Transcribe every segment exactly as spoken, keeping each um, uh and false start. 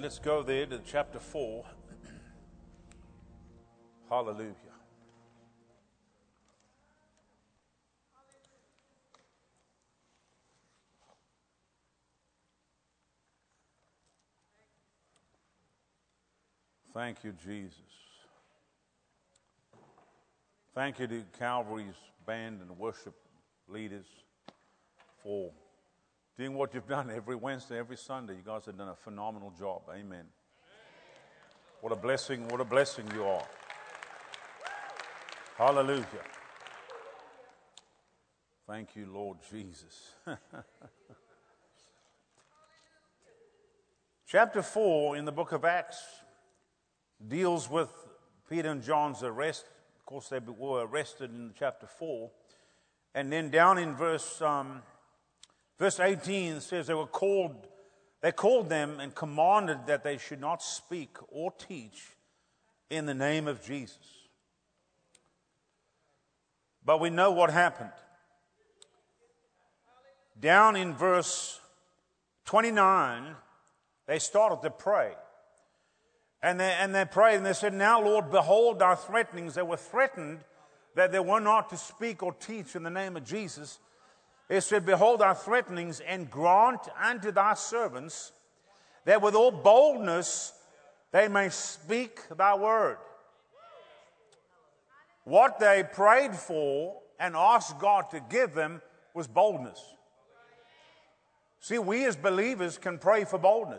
let's go there to chapter four. Hallelujah. Thank you, Jesus. Thank you to Calvary's band and worship leaders for doing what you've done every Wednesday, every Sunday. You guys have done a phenomenal job. Amen. What a blessing, what a blessing you are. Hallelujah. Thank you, Lord Jesus. Chapter four in the book of Acts deals with Peter and John's arrest. Of course, they were arrested in chapter four. And then down in verse um, verse eighteen says they were called, they called them and commanded that they should not speak or teach in the name of Jesus. But we know what happened. Down in verse twenty-nine, they started to pray. And they, and they prayed and they said, "Now, Lord, behold our threatenings." They were threatened that they were not to speak or teach in the name of Jesus. They said, "Behold our threatenings, and grant unto thy servants that with all boldness they may speak thy word." What they prayed for and asked God to give them was boldness. See, we as believers can pray for boldness.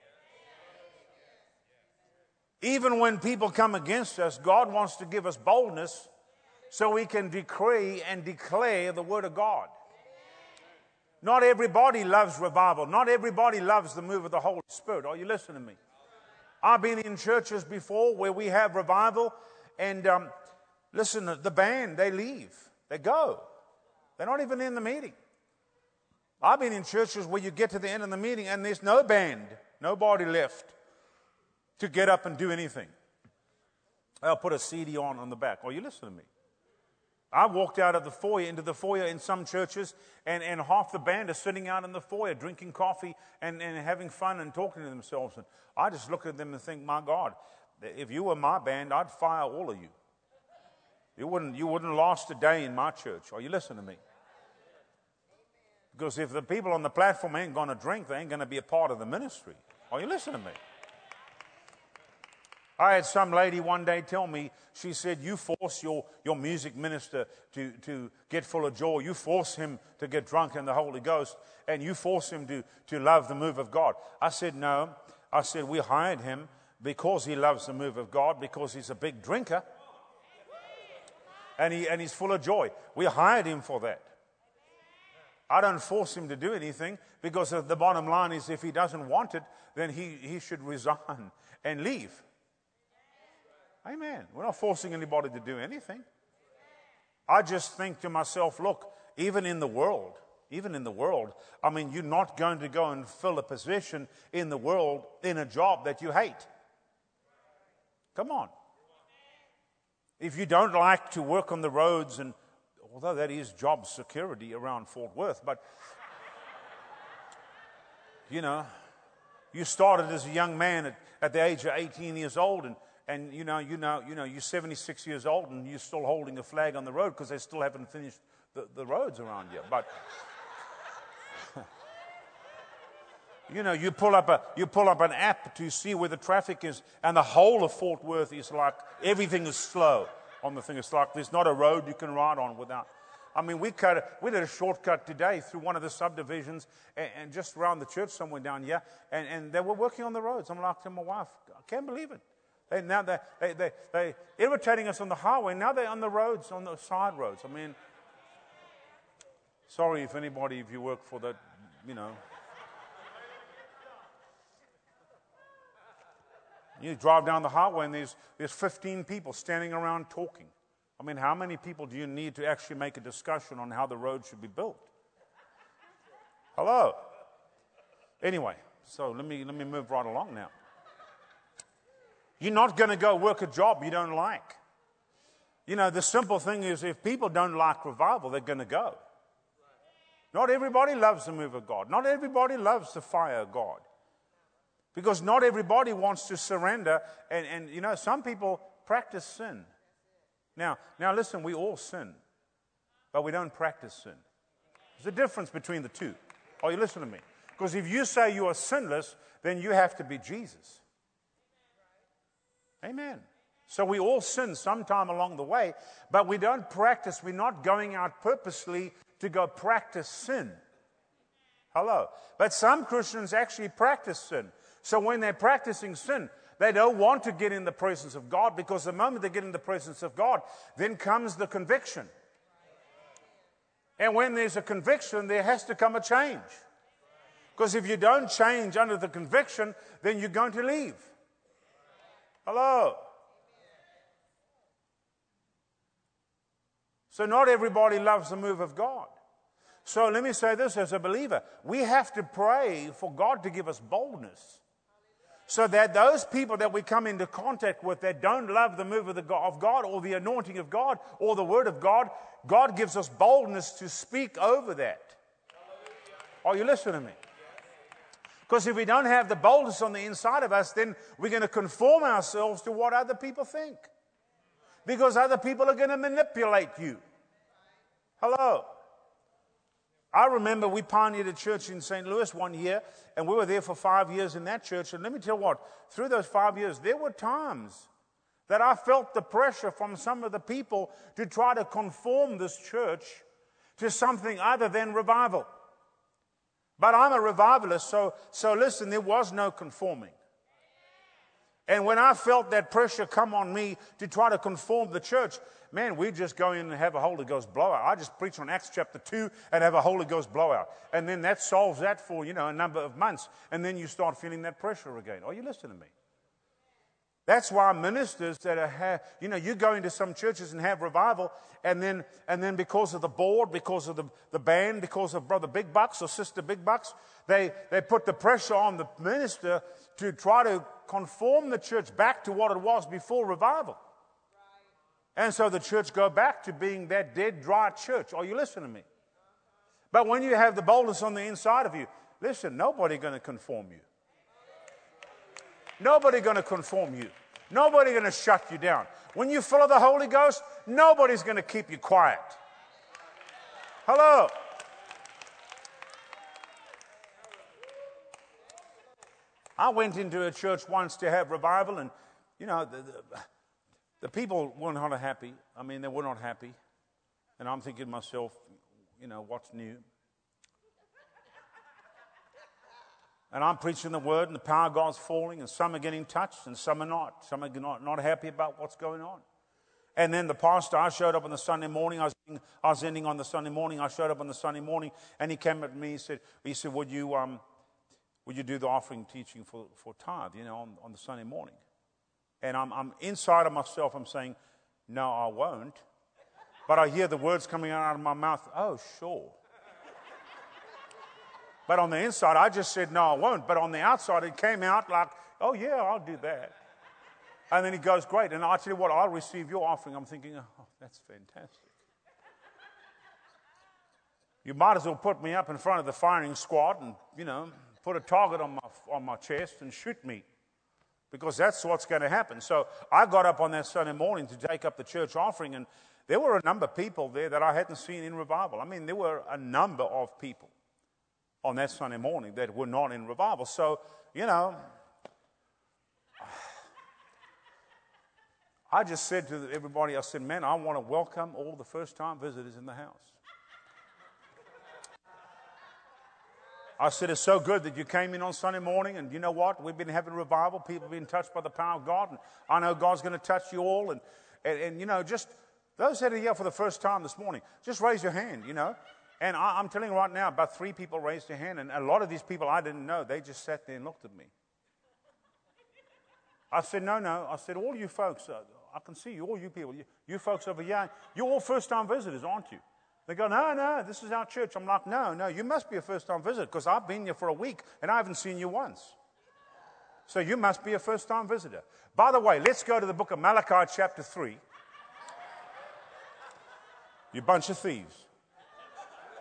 Even when people come against us, God wants to give us boldness so we can decree and declare the word of God. Not everybody loves revival. Not everybody loves the move of the Holy Spirit. Are you listening to me? I've been in churches before where we have revival, and um, listen, the band, they leave. They go. They're not even in the meeting. I've been in churches where you get to the end of the meeting and there's no band, nobody left to get up and do anything. They'll put a C D on on the back. Are you listening to me? I walked out of the foyer into the foyer in some churches, and, and half the band are sitting out in the foyer drinking coffee and, and having fun and talking to themselves. And I just look at them and think, my God, if you were my band, I'd fire all of you. You wouldn't, you wouldn't last a day in my church. Are you listening to me? Because if the people on the platform ain't going to drink, they ain't going to be a part of the ministry. Are you listening to me? I had some lady one day tell me, she said, you force your, your music minister to, to get full of joy. You force him to get drunk in the Holy Ghost, and you force him to, to love the move of God. I said, no. I said, we hired him because he loves the move of God, because he's a big drinker, and, he, and he's full of joy. We hired him for that. I don't force him to do anything, because the bottom line is if he doesn't want it, then he, he should resign and leave. Amen. We're not forcing anybody to do anything. I just think to myself, look, even in the world, even in the world, I mean, you're not going to go and fill a position in the world in a job that you hate. Come on. If you don't like to work on the roads, and although that is job security around Fort Worth, but, you know, you started as a young man at, at the age of eighteen years old, and And you know, you know, you know, you're seventy-six years old and you're still holding a flag on the road because they still haven't finished the, the roads around you. But you know, you pull up a you pull up an app to see where the traffic is, and the whole of Fort Worth is like everything is slow on the thing. It's like there's not a road you can ride on without. I mean, we cut a, we did a shortcut today through one of the subdivisions, and, and just around the church somewhere down here, and, and they were working on the roads. I'm like to my wife, I can't believe it. They, now they they they they irritating us on the highway. Now they're on the roads, on the side roads. I mean, sorry if anybody, if you work for that, you know. You drive down the highway and there's there's fifteen people standing around talking. I mean, how many people do you need to actually make a discussion on how the road should be built? Hello. Anyway, so let me let me move right along now. You're not going to go work a job you don't like. You know, the simple thing is if people don't like revival, they're going to go. Not everybody loves the move of God. Not everybody loves the fire of God. Because not everybody wants to surrender. And, and you know, some people practice sin. Now, now listen, we all sin. But we don't practice sin. There's a difference between the two. Are you listening to me? Because if you say you are sinless, then you have to be Jesus. Amen. So we all sin sometime along the way, but we don't practice. We're not going out purposely to go practice sin. Hello. But some Christians actually practice sin. So when they're practicing sin, they don't want to get in the presence of God, because the moment they get in the presence of God, then comes the conviction. And when there's a conviction, there has to come a change. Because if you don't change under the conviction, then you're going to leave. Hello. So not everybody loves the move of God. So let me say this as a believer. We have to pray for God to give us boldness, so that those people that we come into contact with that don't love the move of, the God, of God or the anointing of God or the Word of God, God gives us boldness to speak over that. Are you listening to me? Because if we don't have the boldness on the inside of us, then we're going to conform ourselves to what other people think. Because other people are going to manipulate you. Hello. I remember we pioneered a church in Saint Louis one year, and we were there for five years in that church. And let me tell you what, through those five years, there were times that I felt the pressure from some of the people to try to conform this church to something other than revival. But I'm a revivalist, so, so listen, there was no conforming. And when I felt that pressure come on me to try to conform the church, man, we just go in and have a Holy Ghost blowout. I just preach on Acts chapter two and have a Holy Ghost blowout. And then that solves that for, you know, a number of months. And then you start feeling that pressure again. Are you listening to me? That's why ministers that are, have, you know, you go into some churches and have revival, and then and then because of the board, because of the, the band, because of Brother Big Bucks or Sister Big Bucks, they, they put the pressure on the minister to try to conform the church back to what it was before revival. And so the church go back to being that dead, dry church. Are you listening to me? But when you have the boldness on the inside of you, listen, nobody's going to conform you. Nobody going to conform you. Nobody going to shut you down. When you follow the Holy Ghost, nobody's going to keep you quiet. Hello. I went into a church once to have revival, and, you know, the, the, the people were not happy. I mean, they were not happy. And I'm thinking to myself, you know, what's new? And I'm preaching the word, and the power of God's falling, and some are getting touched, and some are not. Some are not, not happy about what's going on. And then the pastor, I showed up on the Sunday morning. I was, I was ending on the Sunday morning. I showed up on the Sunday morning, and he came up to me. He said, "He said, would you, um, would you do the offering teaching for, for tithe, you know, on, on the Sunday morning?" And I'm, I'm inside of myself. I'm saying, "No, I won't." But I hear the words coming out of my mouth. "Oh, sure." But on the inside, I just said, "No, I won't." But on the outside, it came out like, "Oh, yeah, I'll do that." And then he goes, "Great. And I tell you what, I'll receive your offering." I'm thinking, "Oh, that's fantastic." You might as well put me up in front of the firing squad and, you know, put a target on my, on my chest and shoot me. Because that's what's going to happen. So I got up on that Sunday morning to take up the church offering, and there were a number of people there that I hadn't seen in revival. I mean, there were a number of people on that Sunday morning that were not in revival. So, you know, I just said to everybody, I said, "Man, I want to welcome all the first-time visitors in the house." I said, "It's so good that you came in on Sunday morning, and you know what? We've been having revival. People have been touched by the power of God, and I know God's going to touch you all. And, and, and, you know, just those that are here for the first time this morning, just raise your hand, you know." And I, I'm telling you right now, about three people raised their hand, and a lot of these people I didn't know. They just sat there and looked at me. I said, no, no. I said, all you folks, uh, I can see you, all you people, you, you folks over here, you're all first-time visitors, aren't you? They go, "No, no, this is our church." I'm like, no, no, you must be a first-time visitor, because I've been here for a week, and I haven't seen you once. So you must be a first-time visitor. By the way, let's go to the book of Malachi chapter three. You bunch of thieves.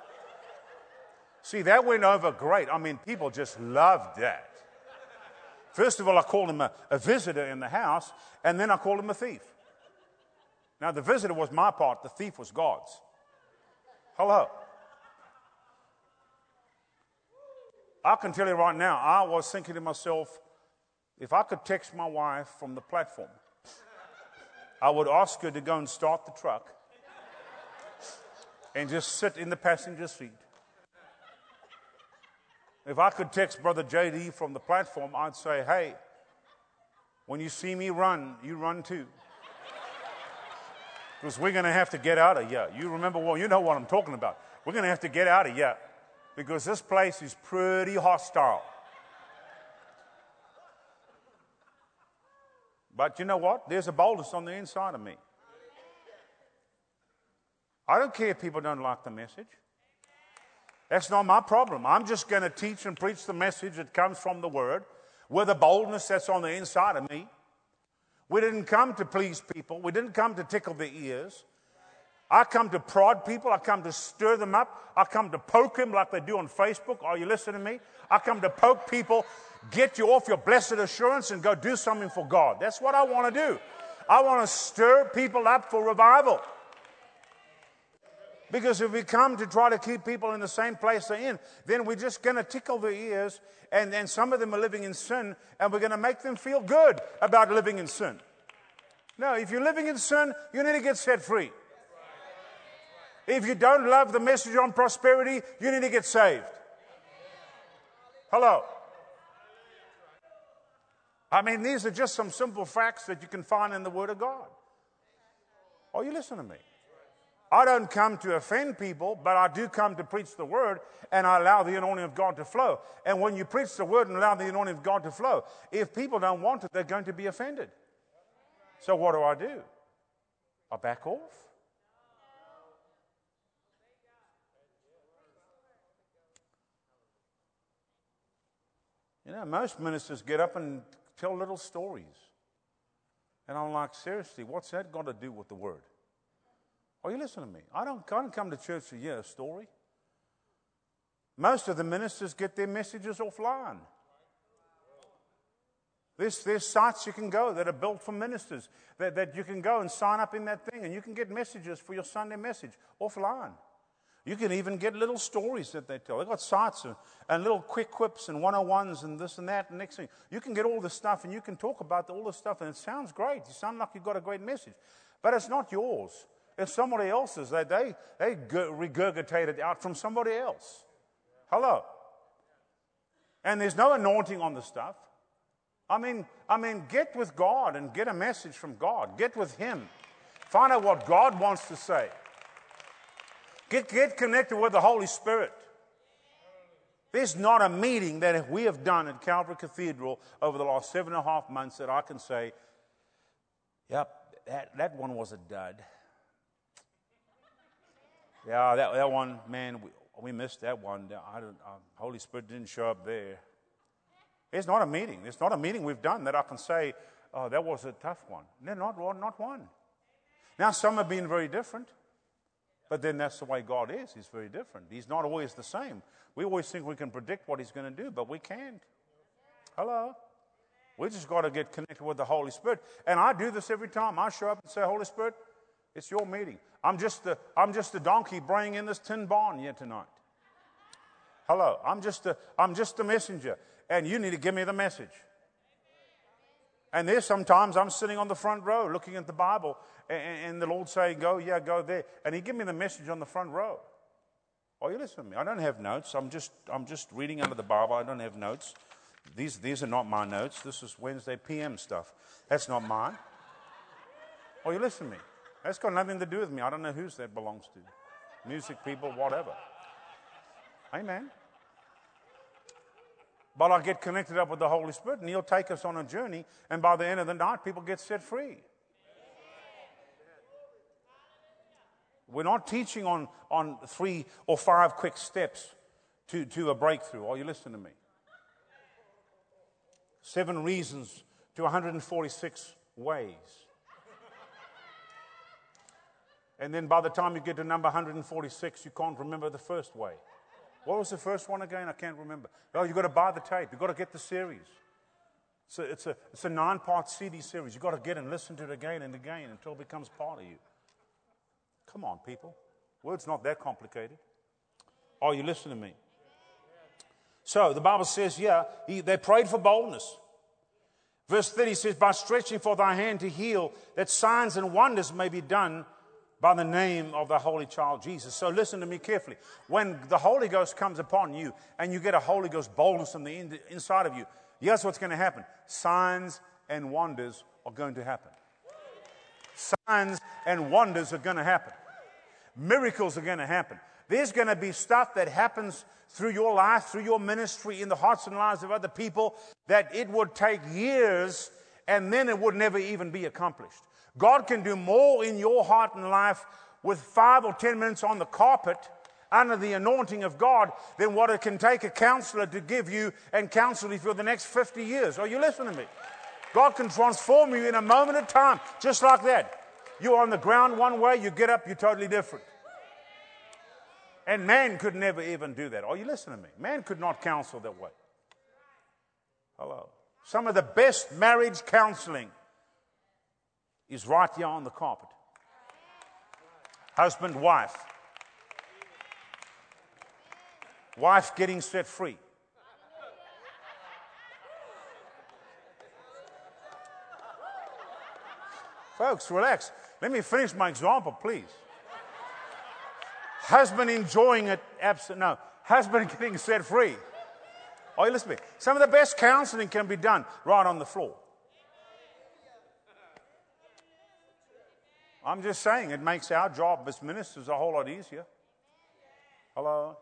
See, that went over great. I mean, people just loved that. First of all, I called him a, a visitor in the house, and then I called him a thief. Now, the visitor was my part. The thief was God's. Hello. I can tell you right now, I was thinking to myself, if I could text my wife from the platform, I would ask her to go and start the truck and just sit in the passenger seat. If I could text Brother J D from the platform, I'd say, hey, when you see me run, you run too. Because we're going to have to get out of here. You remember, well, you know what I'm talking about. We're going to have to get out of here because this place is pretty hostile. But you know what? There's a boldness on the inside of me. I don't care if people don't like the message. That's not my problem. I'm just going to teach and preach the message that comes from the Word with a boldness that's on the inside of me. We didn't come to please people. We didn't come to tickle their ears. I come to prod people. I come to stir them up. I come to poke them like they do on Facebook. Are you listening to me? I come to poke people, get you off your blessed assurance and go do something for God. That's what I want to do. I want to stir people up for revival. Because if we come to try to keep people in the same place they're in, then we're just going to tickle their ears, and, and some of them are living in sin, and we're going to make them feel good about living in sin. No, if you're living in sin, you need to get set free. If you don't love the message on prosperity, you need to get saved. Hello. I mean, these are just some simple facts that you can find in the Word of God. Are you listening to me? I don't come to offend people, but I do come to preach the Word, and I allow the anointing of God to flow. And when you preach the Word and allow the anointing of God to flow, if people don't want it, they're going to be offended. So what do I do? I back off. You know, most ministers get up and tell little stories. And I'm like, seriously, what's that got to do with the Word? Are you listening to me? I don't, I don't come to church to hear a story. Most of the ministers get their messages offline. There's, there's sites you can go that are built for ministers, that, that you can go and sign up in that thing, and you can get messages for your Sunday message offline. You can even get little stories that they tell. They've got sites and, and little quick quips and one oh ones and this and that and next thing. You can get all this stuff, and you can talk about all this stuff, and it sounds great. You sound like you've got a great message. But it's not yours. It's somebody else's. They, they, they regurgitate it out from somebody else. Hello. And there's no anointing on the stuff. I mean, I mean, get with God and get a message from God. Get with Him. Find out what God wants to say. Get, get connected with the Holy Spirit. There's not a meeting that we have done at Calvary Cathedral over the last seven and a half months that I can say, yep, that, that one was a dud. Yeah, that, that one, man, we, we missed that one. I don't, uh, Holy Spirit didn't show up there. It's not a meeting. It's not a meeting we've done that I can say, oh, that was a tough one. No, not one, not one. Now, some have been very different, but then that's the way God is. He's very different. He's not always the same. We always think we can predict what He's going to do, but we can't. Hello? We just got to get connected with the Holy Spirit. And I do this every time. I show up and say, Holy Spirit, it's your meeting. I'm just the I'm just the donkey bringing in this tin barn here tonight. Hello, I'm just a I'm just a messenger, and you need to give me the message. And there's sometimes I'm sitting on the front row looking at the Bible, and, and the Lord saying, "Go, yeah, go there," and He give me the message on the front row. Are you listening to me? I don't have notes. I'm just I'm just reading out of the Bible. I don't have notes. These these are not my notes. This is Wednesday P M stuff. That's not mine. Are you listening to me? That's got nothing to do with me. I don't know whose that belongs to. Music people, whatever. Amen. But I get connected up with the Holy Spirit, and He'll take us on a journey, and by the end of the night, people get set free. We're not teaching on, on three or five quick steps to, to a breakthrough. Are you listening to me? Seven reasons to one hundred forty-six ways. And then by the time you get to number one hundred forty-six, you can't remember the first way. What was the first one again? I can't remember. Oh, you've got to buy the tape. You've got to get the series. So it's a, it's a nine-part C D series. You've got to get and listen to it again and again until it becomes part of you. Come on, people. Word's not that complicated. Are you listening to me? So the Bible says, yeah, he, they prayed for boldness. Verse thirty says, by stretching forth thy hand to heal, that signs and wonders may be done by the name of the Holy Child Jesus. So listen to me carefully. When the Holy Ghost comes upon you and you get a Holy Ghost boldness on the in, inside of you, here's what's going to happen. Signs and wonders are going to happen. Signs and wonders are going to happen. Miracles are going to happen. There's going to be stuff that happens through your life, through your ministry, in the hearts and lives of other people, that it would take years and then it would never even be accomplished. God can do more in your heart and life with five or ten minutes on the carpet under the anointing of God than what it can take a counselor to give you and counsel you for the next fifty years. Are you listening to me? God can transform you in a moment of time, just like that. You're on the ground one way, you get up, you're totally different. And man could never even do that. Are you listening to me? Man could not counsel that way. Hello. Some of the best marriage counseling is right here on the carpet. Husband, wife. Wife getting set free. Folks, relax. Let me finish my example, please. Husband enjoying it, absent. No, husband getting set free. Oh, you listen to me. Some of the best counseling can be done right on the floor. I'm just saying, it makes our job as ministers a whole lot easier. Hello?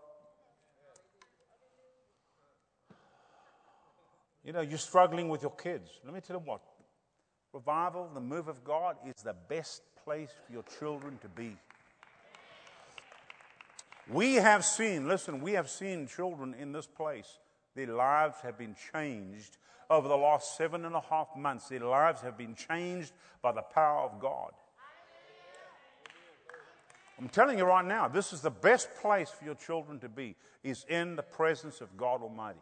You know, you're struggling with your kids. Let me tell you what. Revival, the move of God, is the best place for your children to be. We have seen, listen, we have seen children in this place. Their lives have been changed over the last seven and a half months. Their lives have been changed by the power of God. I'm telling you right now, this is the best place for your children to be, is in the presence of God Almighty.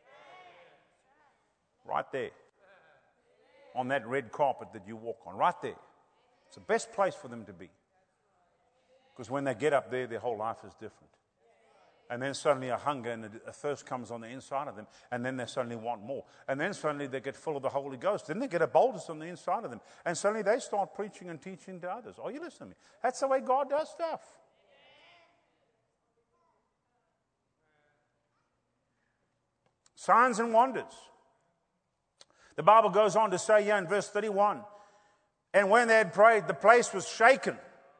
Right there. On that red carpet that you walk on. Right there. It's the best place for them to be. Because when they get up there, their whole life is different. And then suddenly a hunger and a thirst comes on the inside of them. And then they suddenly want more. And then suddenly they get full of the Holy Ghost. Then they get a boldness on the inside of them. And suddenly they start preaching and teaching to others. Are you listening to me? That's the way God does stuff. Signs and wonders. The Bible goes on to say here in verse thirty-one, and when they had prayed, the place was shaken.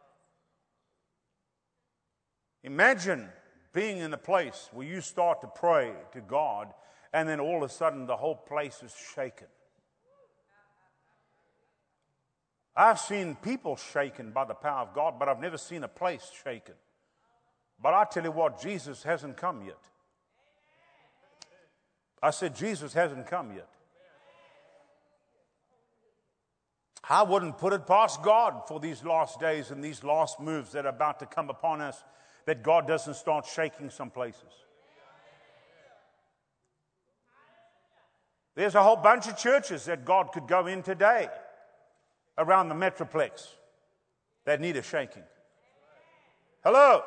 Imagine being in a place where you start to pray to God, and then all of a sudden the whole place is shaken. I've seen people shaken by the power of God, but I've never seen a place shaken. But I tell you what, Jesus hasn't come yet. I said Jesus hasn't come yet. I wouldn't put it past God for these last days and these last moves that are about to come upon us, that God doesn't start shaking some places. There's a whole bunch of churches that God could go in today around the Metroplex that need a shaking. Hello?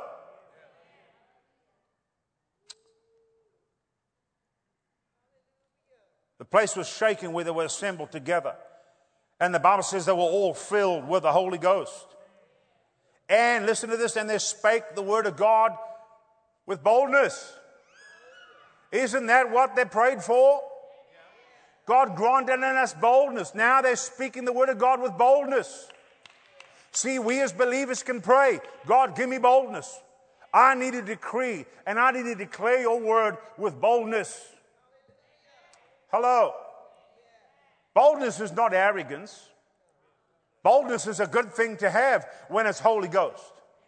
The place was shaken where they were assembled together. And the Bible says they were all filled with the Holy Ghost. And listen to this, and they spake the word of God with boldness. Isn't that what they prayed for? God granted in us boldness. Now they're speaking the word of God with boldness. See, we as believers can pray, God, give me boldness. I need to decree and I need to declare your word with boldness. Hello. Boldness is not arrogance. Boldness is a good thing to have when it's Holy Ghost.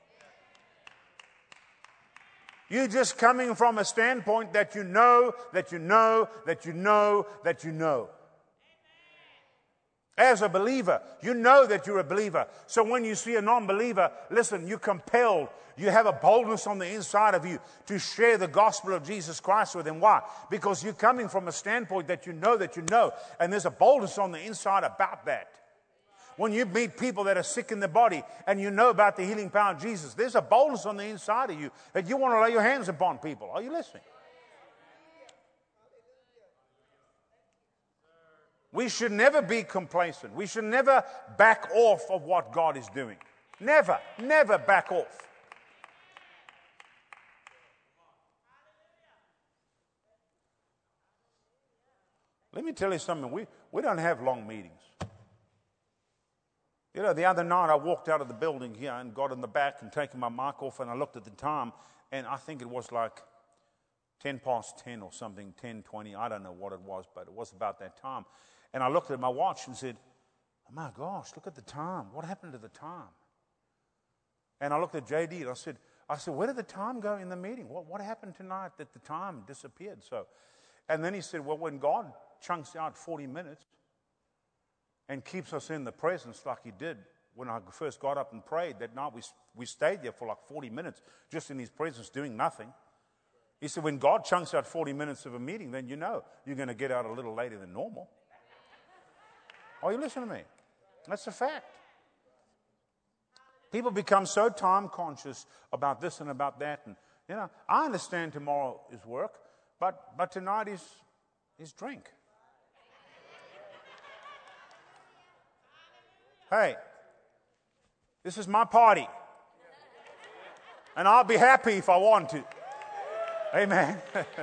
You're just coming from a standpoint that you know, that you know, that you know, that you know. As a believer, you know that you're a believer. So when you see a non-believer, listen, you're compelled. You have a boldness on the inside of you to share the gospel of Jesus Christ with him. Why? Because you're coming from a standpoint that you know that you know. And there's a boldness on the inside about that. When you meet people that are sick in the body and you know about the healing power of Jesus, there's a boldness on the inside of you that you want to lay your hands upon people. Are you listening? We should never be complacent. We should never back off of what God is doing. Never, never back off. Let me tell you something. We, we don't have long meetings. You know, the other night I walked out of the building here and got in the back and taken my mic off, and I looked at the time, and I think it was like ten past ten or something, ten twenty. I don't know what it was, but it was about that time. And I looked at my watch and said, oh my gosh, look at the time. What happened to the time? And I looked at J D and I said, I said, where did the time go in the meeting? What, what happened tonight that the time disappeared so? And then he said, well, when God chunks out forty minutes and keeps us in the presence like he did when I first got up and prayed, that night we, we stayed there for like forty minutes just in his presence doing nothing. He said, when God chunks out forty minutes of a meeting, then you know you're going to get out a little later than normal. Are you listening to me? That's a fact. People become so time conscious about this and about that. And, you know, I understand tomorrow is work, but, but tonight is, is drink. Hey, this is my party. And I'll be happy if I want to. Amen.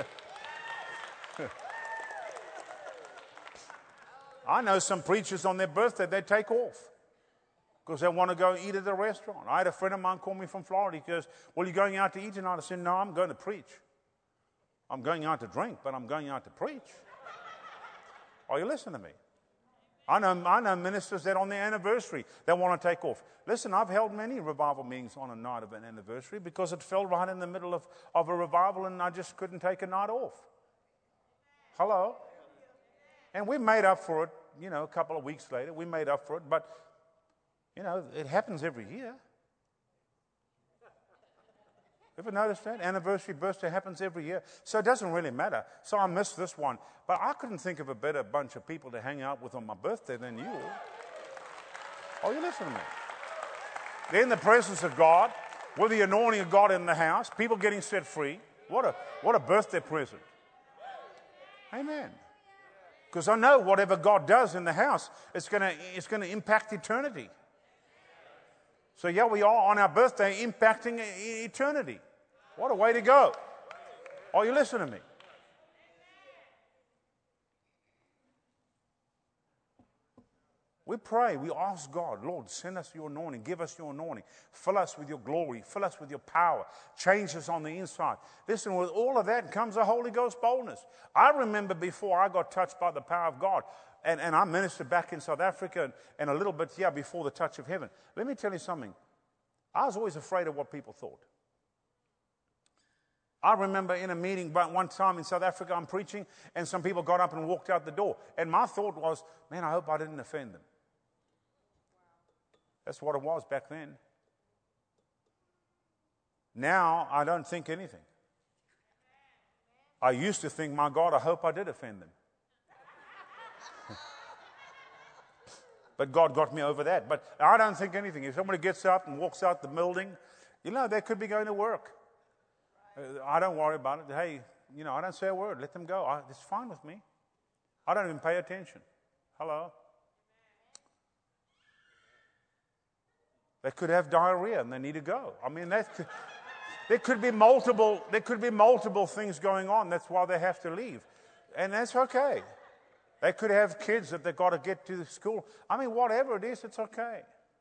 I know some preachers on their birthday, they take off because they want to go eat at a restaurant. I had a friend of mine call me from Florida. He goes, well, you're going out to eat tonight? I said, no, I'm going to preach. I'm going out to drink, but I'm going out to preach. Are you listening to me? I know, I know ministers that on their anniversary, they want to take off. Listen, I've held many revival meetings on a night of an anniversary because it fell right in the middle of, of a revival and I just couldn't take a night off. Hello? And we made up for it, you know, a couple of weeks later. We made up for it, but, you know, it happens every year. Ever noticed that? Anniversary, birthday happens every year. So it doesn't really matter. So I missed this one. But I couldn't think of a better bunch of people to hang out with on my birthday than you. Oh, you listen to me. They're in the presence of God, with the anointing of God in the house, people getting set free. What a, what a birthday present. Amen. Because I know whatever God does in the house, it's going to it's going to impact eternity. So yeah, we are on our birthday impacting e- eternity. What a way to go. Are you listening to me? We pray, we ask God, Lord, send us your anointing, give us your anointing, fill us with your glory, fill us with your power, change us on the inside. Listen, with all of that comes a Holy Ghost boldness. I remember before I got touched by the power of God, and, and I ministered back in South Africa and, and a little bit here before the touch of heaven. Let me tell you something. I was always afraid of what people thought. I remember in a meeting one time in South Africa, I'm preaching, and some people got up and walked out the door. And my thought was, man, I hope I didn't offend them. That's what it was back then. Now, I don't think anything. I used to think, my God, I hope I did offend them. But God got me over that. But I don't think anything. If somebody gets up and walks out the building, you know, they could be going to work. Uh, I don't worry about it. Hey, you know, I don't say a word. Let them go. I, it's fine with me. I don't even pay attention. Hello? They could have diarrhea and they need to go. I mean, that could, there could be multiple. There could be multiple things going on. That's why they have to leave, and that's okay. They could have kids that they've got to get to the school. I mean, whatever it is, it's okay.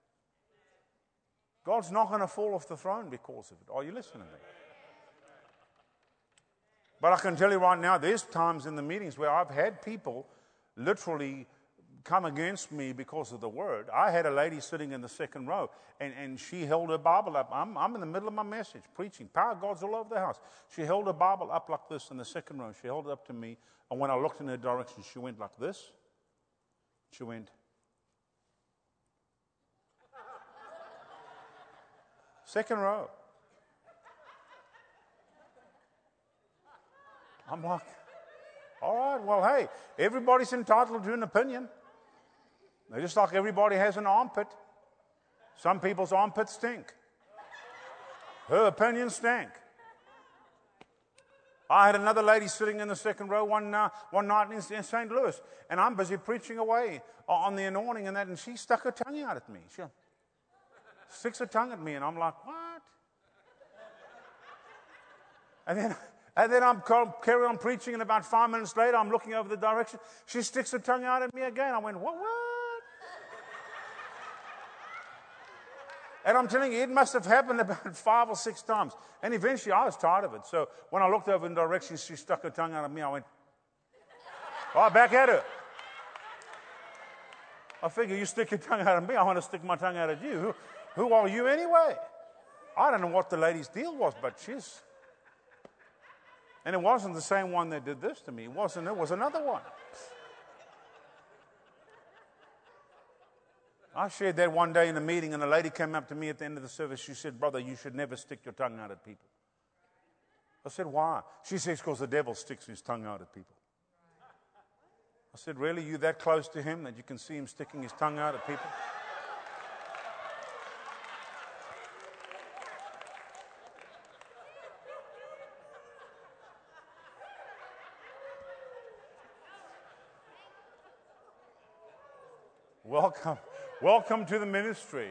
God's not going to fall off the throne because of it. Are you listening to me? But I can tell you right now, there's times in the meetings where I've had people literally come against me because of the word. I had a lady sitting in the second row, and, and she held her Bible up. I'm, I'm in the middle of my message, preaching. Power of God's all over the house. She held her Bible up like this in the second row. She held it up to me, and when I looked in her direction, she went like this. She went, Second row. I'm like, all right, well, hey, everybody's entitled to an opinion. They're just like everybody has an armpit. Some people's armpits stink. Her opinion stank. I had another lady sitting in the second row one uh, one night in, in Saint Louis, and I'm busy preaching away on the anointing and that, and she stuck her tongue out at me. She sticks her tongue at me, and I'm like, what? And then, and then I'm carrying on preaching, and about five minutes later, I'm looking over the direction. She sticks her tongue out at me again. I went, what, what? And I'm telling you, it must have happened about five or six times. And eventually, I was tired of it. So when I looked over in the direction, she stuck her tongue out at me. I went, all right, back at her. I figure you stick your tongue out at me, I want to stick my tongue out at you. Who, who are you anyway? I don't know what the lady's deal was, but she's... And it wasn't the same one that did this to me. It wasn't. It was another one. I shared that one day in a meeting, and a lady came up to me at the end of the service. She said, brother, you should never stick your tongue out at people. I said, why? She says, because the devil sticks his tongue out at people. I said, really? You that close to him that you can see him sticking his tongue out at people? Welcome. Welcome to the ministry.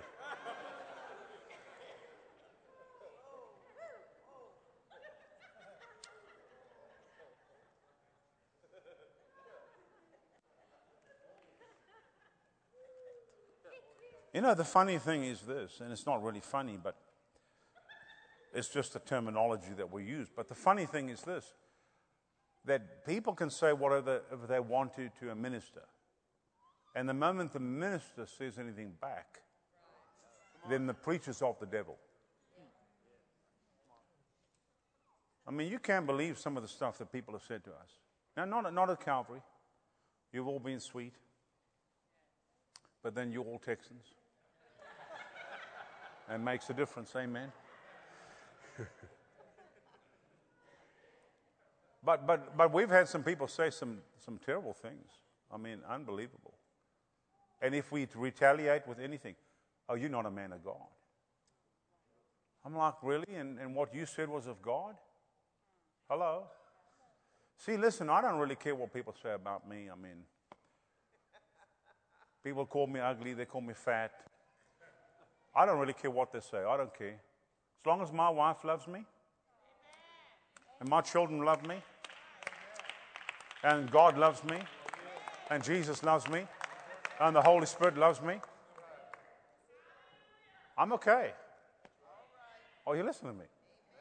You know, the funny thing is this, and it's not really funny, but it's just the terminology that we use. But the funny thing is this, that people can say whatever they want to to a minister. And the moment the minister says anything back, then the preacher's of the devil. I mean, you can't believe some of the stuff that people have said to us. Now, not, not at Calvary. You've all been sweet. But then you're all Texans. And makes a difference, amen? but, but, but we've had some people say some, some terrible things. I mean, unbelievable. And if we retaliate with anything, oh, you're not a man of God. I'm like, really? And, and what you said was of God? Hello? See, listen, I don't really care what people say about me. I mean, people call me ugly, they call me fat. I don't really care what they say. I don't care. As long as my wife loves me, and my children love me, and God loves me, and Jesus loves me, and the Holy Spirit loves me, I'm okay. Oh, you listen to me.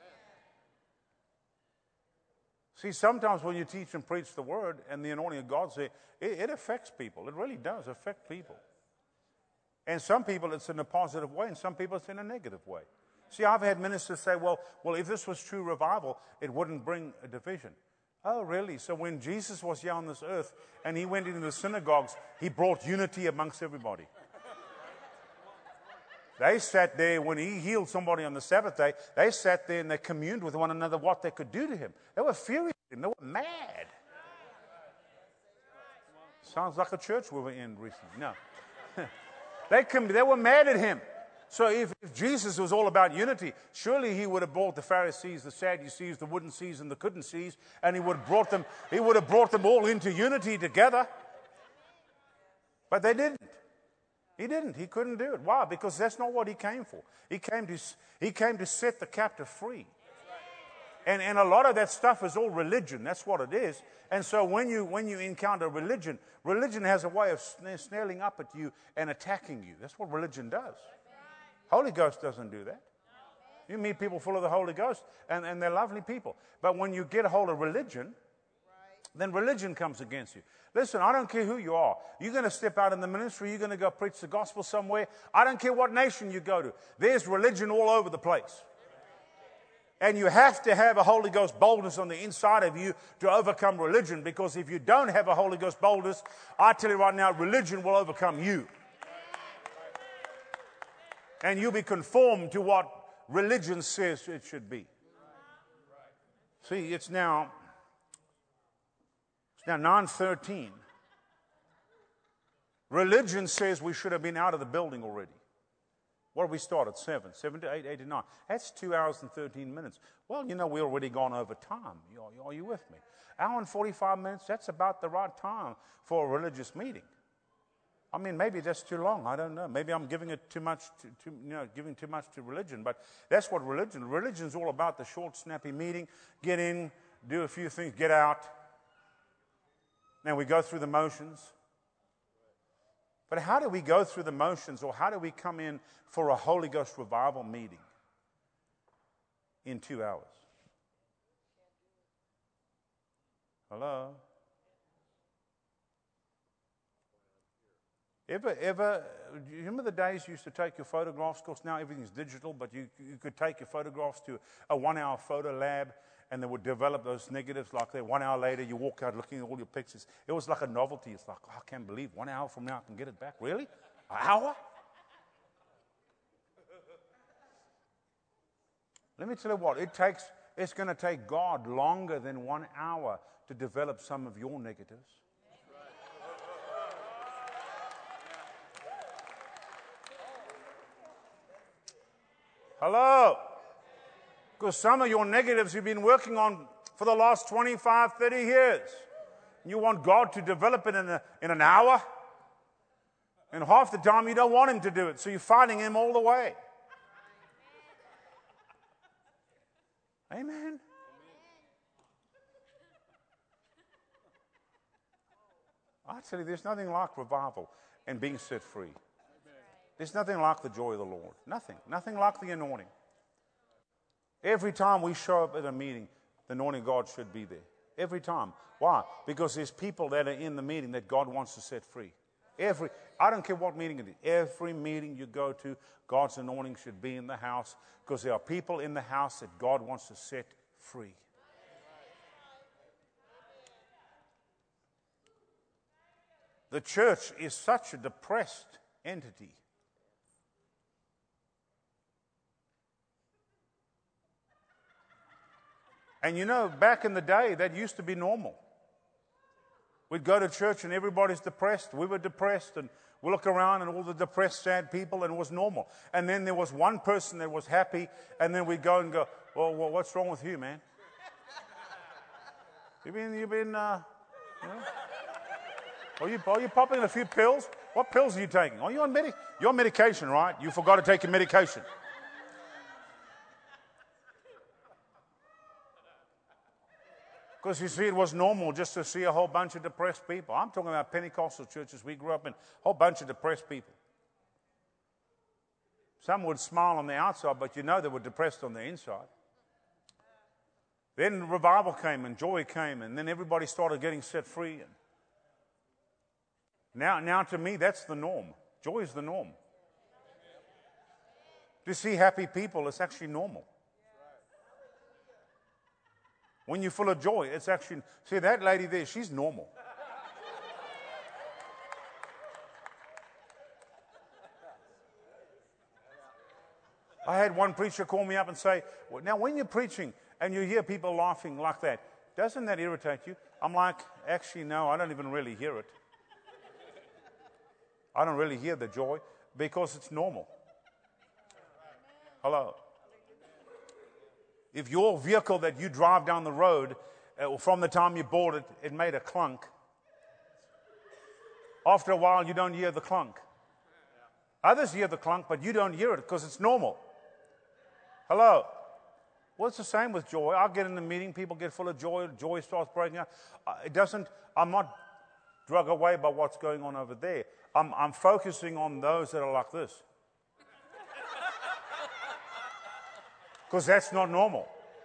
See, sometimes when you teach and preach the Word and the anointing of God, say, it, it affects people. It really does affect people. And some people it's in a positive way, and some people it's in a negative way. See, I've had ministers say, well, well, if this was true revival, it wouldn't bring a division. Oh, really? So when Jesus was here on this earth and he went into the synagogues, he brought unity amongst everybody. They sat there when he healed somebody on the Sabbath day. They sat there and they communed with one another what they could do to him. They were furious. They were mad. Sounds like a church we were in recently. No. they, com- they were mad at him. So if, if Jesus was all about unity, surely he would have brought the Pharisees, the Sadducees, the wouldn't sees, and the couldn't sees, and he would have brought them, he would have brought them all into unity together. But they didn't. He didn't. He couldn't do it. Why? Because that's not what he came for. He came to, he came to set the captive free. And, and a lot of that stuff is all religion. That's what it is. And so when you, when you encounter religion, religion has a way of snarling up at you and attacking you. That's what religion does. Holy Ghost doesn't do that. You meet people full of the Holy Ghost, and, and they're lovely people. But when you get a hold of religion, then religion comes against you. Listen, I don't care who you are. You're going to step out in the ministry. You're going to go preach the gospel somewhere. I don't care what nation you go to. There's religion all over the place. And you have to have a Holy Ghost boldness on the inside of you to overcome religion. Because if you don't have a Holy Ghost boldness, I tell you right now, religion will overcome you. And you'll be conformed to what religion says it should be. See, it's now, it's now nine thirteen. Religion says we should have been out of the building already. What have we started? Seven, seven to eight, eight to nine. That's two hours and thirteen minutes. Well, you know, we've already gone over time. Are you with me? Hour and forty-five minutes, that's about the right time for a religious meeting. I mean, maybe that's too long. I don't know. Maybe I'm giving it too much, to, to, you know, giving too much to religion. But that's what religion. Religion is all about the short, snappy meeting. Get in, do a few things, get out. Now we go through the motions. But how do we go through the motions, or how do we come in for a Holy Ghost revival meeting in two hours? Hello? Ever, ever, do you remember the days you used to take your photographs? Of course, now everything's digital, but you, you could take your photographs to a one-hour photo lab, and they would develop those negatives like that. One hour later, you walk out looking at all your pictures. It was like a novelty. It's like, oh, I can't believe one hour from now I can get it back. Really? An hour? Let me tell you what, it takes, it's going to take God longer than one hour to develop some of your negatives. Hello? Because some of your negatives you've been working on for the last twenty-five, thirty years. You want God to develop it in, a, in an hour? And half the time you don't want Him to do it, so you're fighting Him all the way. Amen. I tell you, there's nothing like revival and being set free. There's nothing like the joy of the Lord. Nothing. Nothing like the anointing. Every time we show up at a meeting, the anointing of God should be there. Every time. Why? Because there's people that are in the meeting that God wants to set free. Every, I don't care what meeting it is. Every meeting you go to, God's anointing should be in the house, because there are people in the house that God wants to set free. The church is such a depressed entity. And you know, back in the day, that used to be normal. We'd go to church and everybody's depressed. We were depressed, and we look around and all the depressed, sad people, and it was normal. And then there was one person that was happy, and then we'd go and go, well, well what's wrong with you, man? You been, you been, uh, you know? Are you, are you popping a few pills? What pills are you taking? Are you on medi- You're on medication, right? You forgot to take your medication. Because you see, it was normal just to see a whole bunch of depressed people. I'm talking about Pentecostal churches we grew up in, a whole bunch of depressed people. Some would smile on the outside, but you know they were depressed on the inside. Then revival came and joy came, and then everybody started getting set free. And now, now to me, that's the norm. Joy is the norm. To see happy people, it's actually normal. When you're full of joy, it's actually, see that lady there, she's normal. I had one preacher call me up and say, well, now when you're preaching and you hear people laughing like that, doesn't that irritate you? I'm like, actually, no, I don't even really hear it. I don't really hear the joy because it's normal. Hello. If your vehicle that you drive down the road, uh, from the time you bought it, it made a clunk, after a while you don't hear the clunk. Others hear the clunk, but you don't hear it because it's normal. Hello? Well, it's the same with joy. I get in the meeting, people get full of joy, joy starts breaking out. Uh, it doesn't, I'm not drug away by what's going on over there. I'm, I'm focusing on those that are like this. Because that's not normal.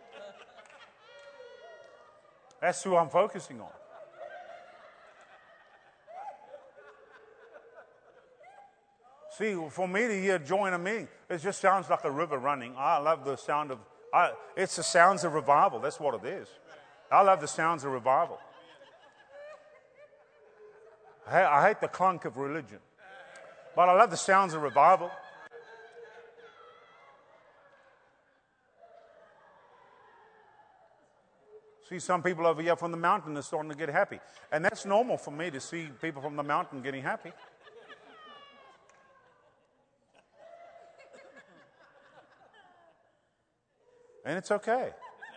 That's who I'm focusing on. See, for me to hear joy in a meeting, it just sounds like a river running. I love the sound of, I, it's the sounds of revival. That's what it is. I love the sounds of revival. I, I hate the clunk of religion. But I love the sounds of revival. See some people over here from the mountain are starting to get happy. And that's normal for me to see people from the mountain getting happy. And it's okay.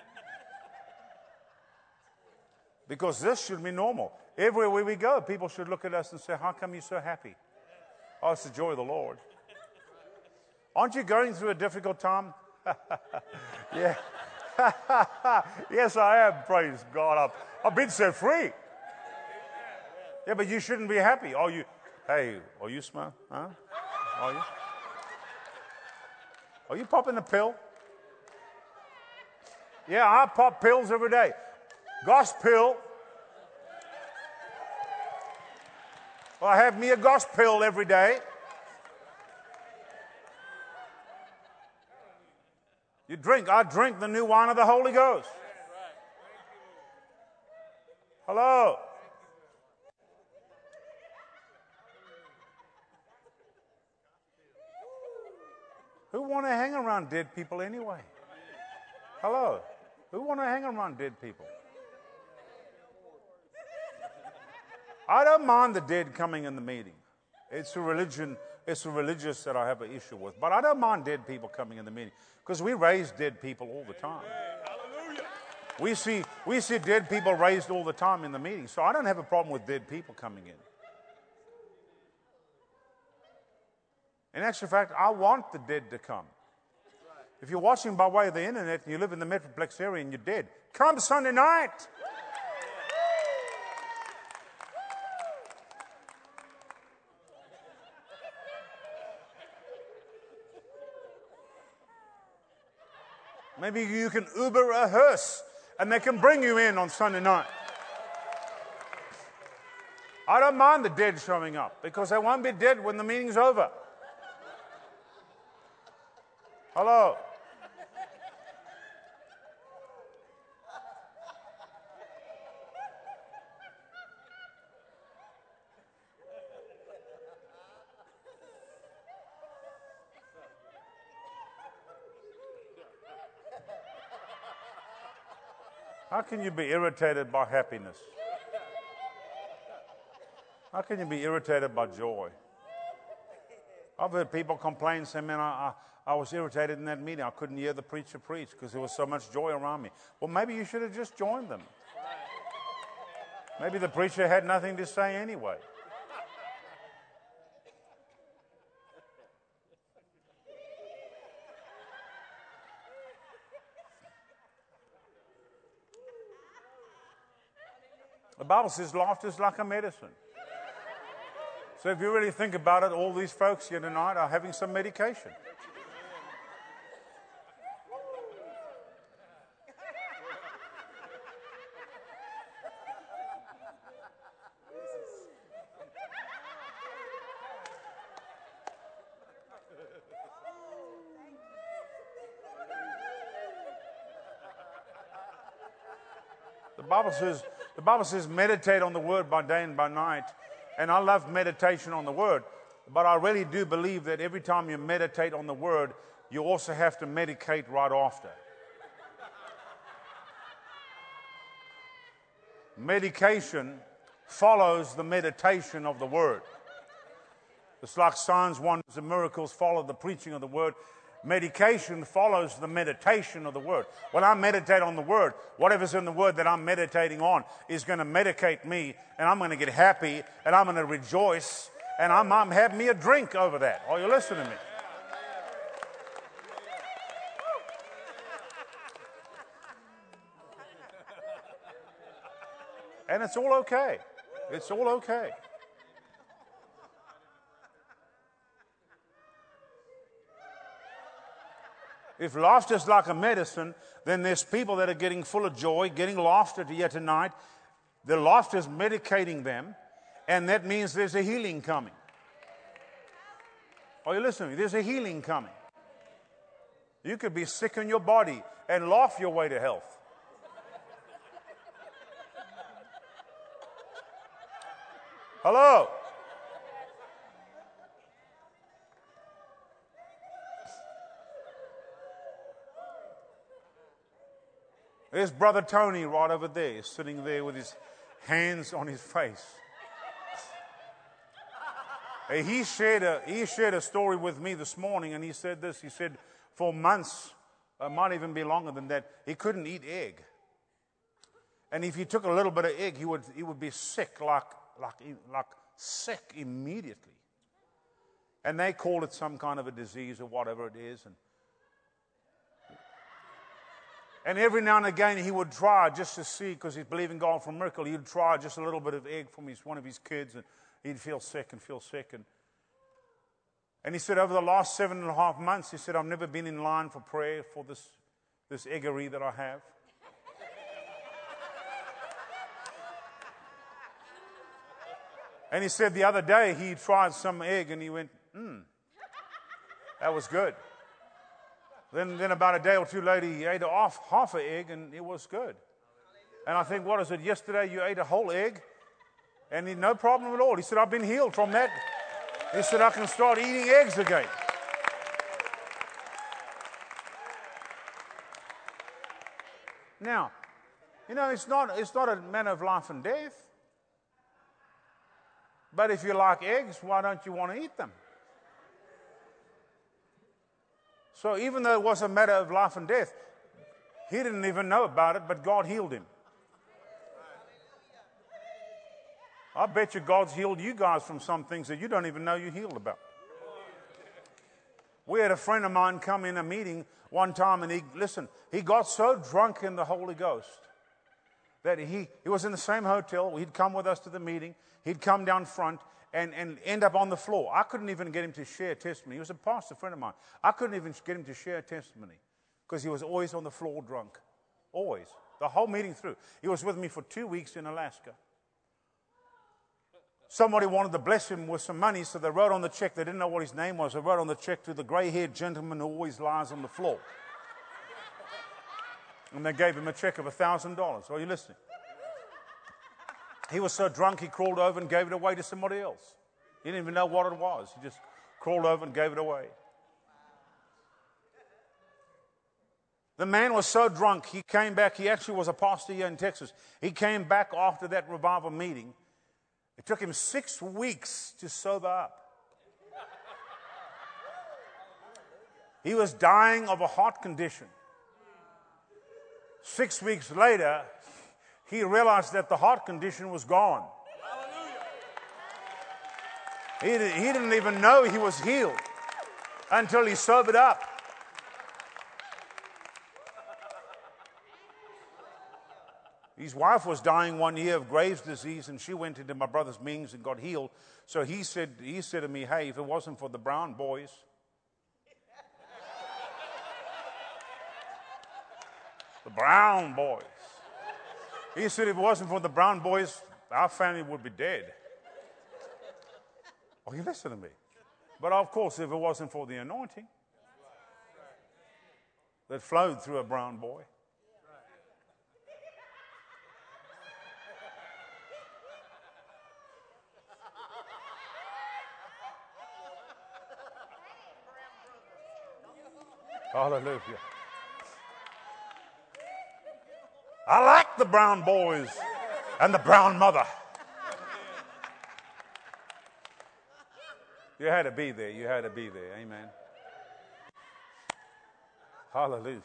Because this should be normal. Everywhere we go, people should look at us and say, how come you're so happy? Oh, it's the joy of the Lord. Aren't you going through a difficult time? Yeah. Yes, I am, praise God. I've, I've been set free. Yeah, but you shouldn't be happy. Oh, you, hey, are you smart? Huh? Are you? Are you popping a pill? Yeah, I pop pills every day. Gospel. Well, I have me a gospel every day. You drink. I drink the new wine of the Holy Ghost. Hello. Who want to hang around dead people anyway? Hello. Who want to hang around dead people? I don't mind the dead coming in the meeting. It's a religion, it's a religious that I have an issue with. But I don't mind dead people coming in the meeting because we raise dead people all the time. We see, we see dead people raised all the time in the meeting. So I don't have a problem with dead people coming in. In actual fact, I want the dead to come. If you're watching by way of the internet and you live in the Metroplex area and you're dead, come Sunday night. Maybe you can Uber a hearse and they can bring you in on Sunday night. I don't mind the dead showing up because they won't be dead when the meeting's over. Hello. How can you be irritated by happiness? How can you be irritated by joy? I've heard people complain, say, man, I, I, I was irritated in that meeting. I couldn't hear the preacher preach because there was so much joy around me. Well, maybe you should have just joined them. Maybe the preacher had nothing to say anyway. The Bible says laughter is like a medicine. So if you really think about it, all these folks here tonight are having some medication. The Bible says, the Bible says meditate on the word by day and by night. And I love meditation on the word. But I really do believe that every time you meditate on the word, you also have to medicate right after. Medication follows the meditation of the word. It's like signs, wonders, and miracles follow the preaching of the word. Medication follows the meditation of the word. When I meditate on the word, whatever's in the word that I'm meditating on is going to medicate me, and I'm going to get happy, and I'm going to rejoice, and I'm, I'm having me a drink over that. Are you listening to me? And it's all okay. It's all okay. If laughter is like a medicine, then there's people that are getting full of joy, getting laughter here tonight. The laughter is medicating them, and that means there's a healing coming. Are you listening? There's a healing coming. You could be sick in your body and laugh your way to health. Hello? There's Brother Tony right over there, sitting there with his hands on his face. Hey, he shared a he shared a story with me this morning, and he said this. He said for months, it might even be longer than that, he couldn't eat egg. And if he took a little bit of egg, he would he would be sick, like like like sick immediately. And they called it some kind of a disease or whatever it is. And And every now and again he would try just to see, because he's believing God for a miracle, he would try just a little bit of egg from his, one of his kids, and he'd feel sick and feel sick. And, and he said over the last seven and a half months, he said, I've never been in line for prayer for this, this eggery that I have. And he said the other day he tried some egg and he went, hmm, that was good. Then, then about a day or two later, he ate off half an egg, and it was good. And I think, what is it? Yesterday you ate a whole egg, and he, no problem at all. He said, I've been healed from that. He said, I can start eating eggs again. Now, you know, it's not, it's not a matter of life and death. But if you like eggs, why don't you want to eat them? So even though it was a matter of life and death, he didn't even know about it, but God healed him. I bet you God's healed you guys from some things that you don't even know you're healed about. We had a friend of mine come in a meeting one time, and he, listen, he got so drunk in the Holy Ghost that he, he was in the same hotel. He'd come with us to the meeting. He'd come down front and, and end up on the floor. I couldn't even get him to share testimony. He was a pastor friend of mine. I couldn't even get him to share testimony because he was always on the floor drunk. Always. The whole meeting through. He was with me for two weeks in Alaska. Somebody wanted to bless him with some money, so they wrote on the check. They didn't know what his name was. They wrote on the check to the gray-haired gentleman who always lies on the floor. And they gave him a check of one thousand dollars. Are you listening? He was so drunk, he crawled over and gave it away to somebody else. He didn't even know what it was. He just crawled over and gave it away. The man was so drunk, he came back. He actually was a pastor here in Texas. He came back after that revival meeting. It took him six weeks to sober up. He was dying of a heart condition. Six weeks later, he realized that the heart condition was gone. He, he didn't even know he was healed until he sobered up. His wife was dying one year of Graves' disease, and she went into my brother's meetings and got healed. So he said, he said to me, hey, if it wasn't for the Brown boys, the Brown boys. He said if it wasn't for the Brown boys, our family would be dead. Oh, you listen to me. But of course, if it wasn't for the anointing that flowed through a brown boy. Hallelujah. I like the brown boys and the brown mother. You had to be there. You had to be there. Amen. Hallelujah.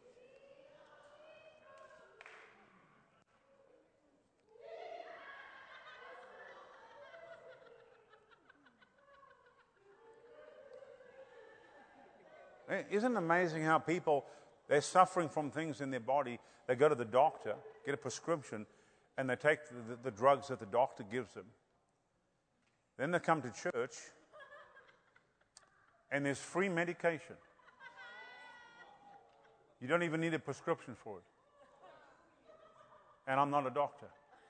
Isn't it amazing how people, they're suffering from things in their body. They go to the doctor, get a prescription, and they take the, the drugs that the doctor gives them. Then they come to church, and there's free medication. You don't even need a prescription for it. And I'm not a doctor.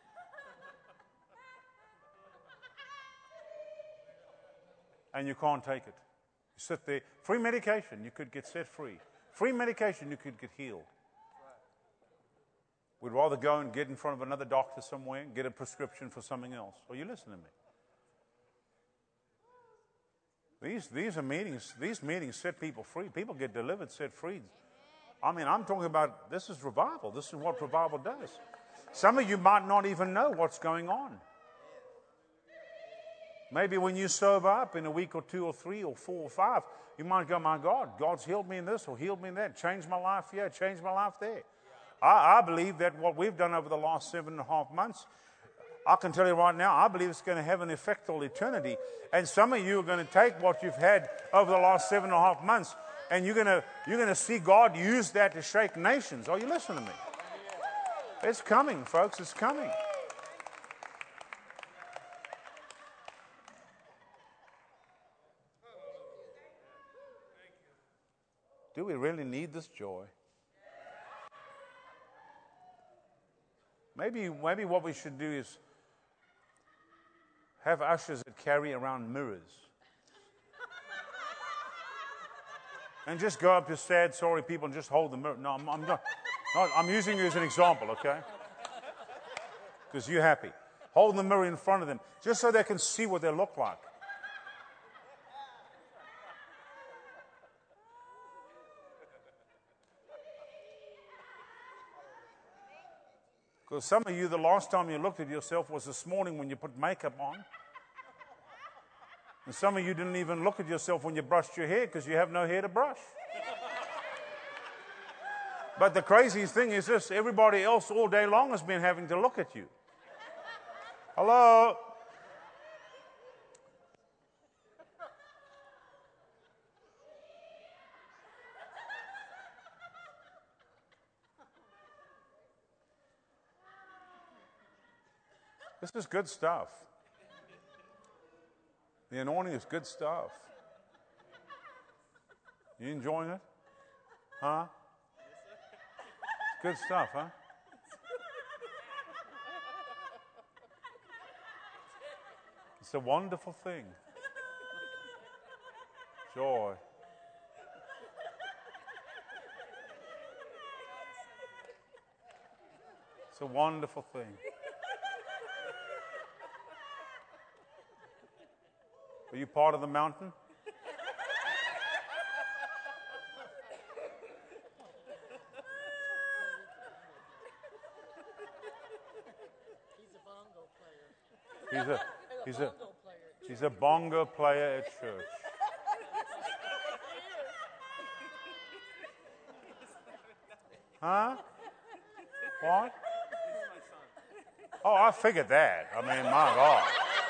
And you can't take it. You sit there, free medication, you could get set free. Free medication, you could get healed. We'd rather go and get in front of another doctor somewhere and get a prescription for something else. Are you listening to me? These, these are meetings, these meetings set people free. People get delivered, set free. I mean, I'm talking about, this is revival. This is what revival does. Some of you might not even know what's going on. Maybe when you sober up in a week or two or three or four or five, you might go, my God, God's healed me in this or healed me in that, changed my life here, changed my life there. I, I believe that what we've done over the last seven and a half months, I can tell you right now, I believe it's going to have an effect all eternity. And some of you are going to take what you've had over the last seven and a half months, and you're going to you're going to see God use that to shake nations. Are you listening to me? It's coming, folks. It's coming. Do we really need this joy? Maybe, maybe what we should do is have ushers that carry around mirrors. And just go up to sad, sorry people and just hold the mirror. No, I'm, I'm not, not. I'm using you as an example, okay? Because you're happy. Hold the mirror in front of them, just so they can see what they look like. Because some of you, the last time you looked at yourself was this morning when you put makeup on. And some of you didn't even look at yourself when you brushed your hair because you have no hair to brush. But the crazy thing is this, everybody else all day long has been having to look at you. Hello? This is good stuff. The anointing is good stuff. You enjoying it? Huh? It's good stuff, huh? It's a wonderful thing. Joy. It's a wonderful thing. Are you part of the mountain? He's a bongo player. He's a he's a he's a bongo player at church. Huh? What? Oh, I figured that. I mean, my God.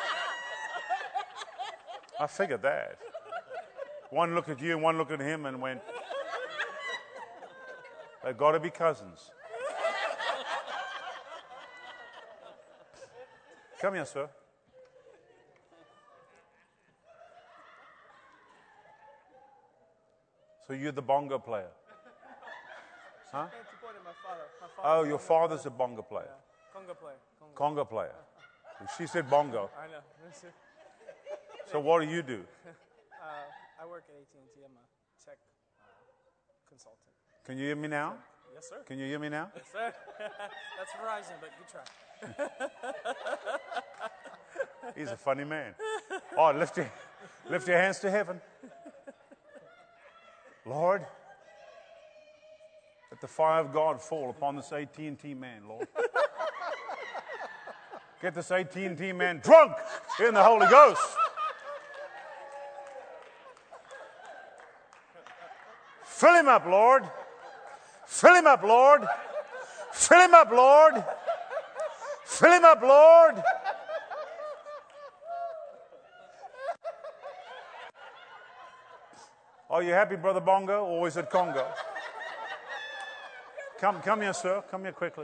I figured that. One looked at you and one looked at him and went, they've got to be cousins. Come here, sir. So you're the bongo player? Huh? Oh, your father's a bongo player. Conga player. Conga player. She said bongo. I know. So what do you do? Uh, I work at A T and T. I'm a tech uh, consultant. Can you hear me now? Yes, sir. Can you hear me now? Yes, sir. That's Verizon, but good try. He's a funny man. Oh, lift your, lift your hands to heaven. Lord, let the fire of God fall upon this A T and T man, Lord. Get this A T and T man drunk in the Holy Ghost. Fill him up, Lord. Fill him up, Lord. Fill him up, Lord. Fill him up, Lord. Are you happy, Brother Bongo, or is it Congo? Come, come here, sir. Come here quickly.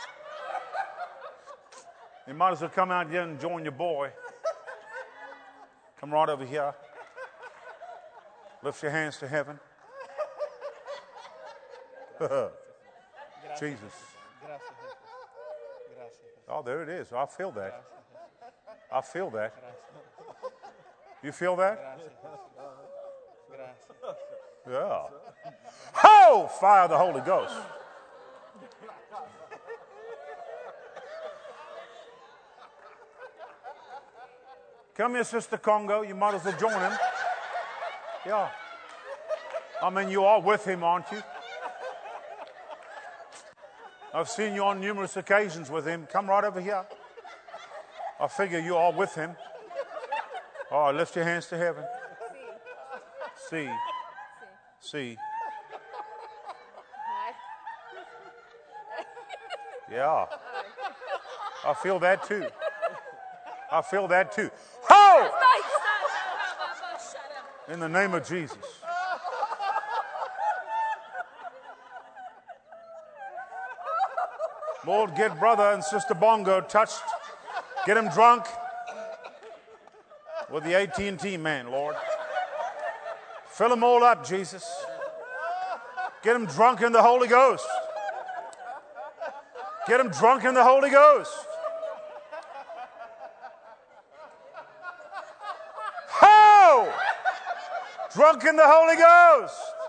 You might as well come out here and join your boy. Come right over here. Lift your hands to heaven. Jesus. Oh, there it is. I feel that. I feel that. You feel that? Yeah. Oh, fire of the Holy Ghost. Come here, Sister Congo. You might as well join him. Yeah. I mean, you are with him, aren't you? I've seen you on numerous occasions with him. Come right over here. I figure you are with him. Oh, lift your hands to heaven. See. See. Yeah. I feel that too. I feel that too. Ho! In the name of Jesus. Lord, get brother and sister Bongo touched. Get him drunk with the A T and T man, Lord. Fill them all up, Jesus. Get them drunk in the Holy Ghost. Get them drunk in the Holy Ghost. Ho! Drunk in the Holy Ghost.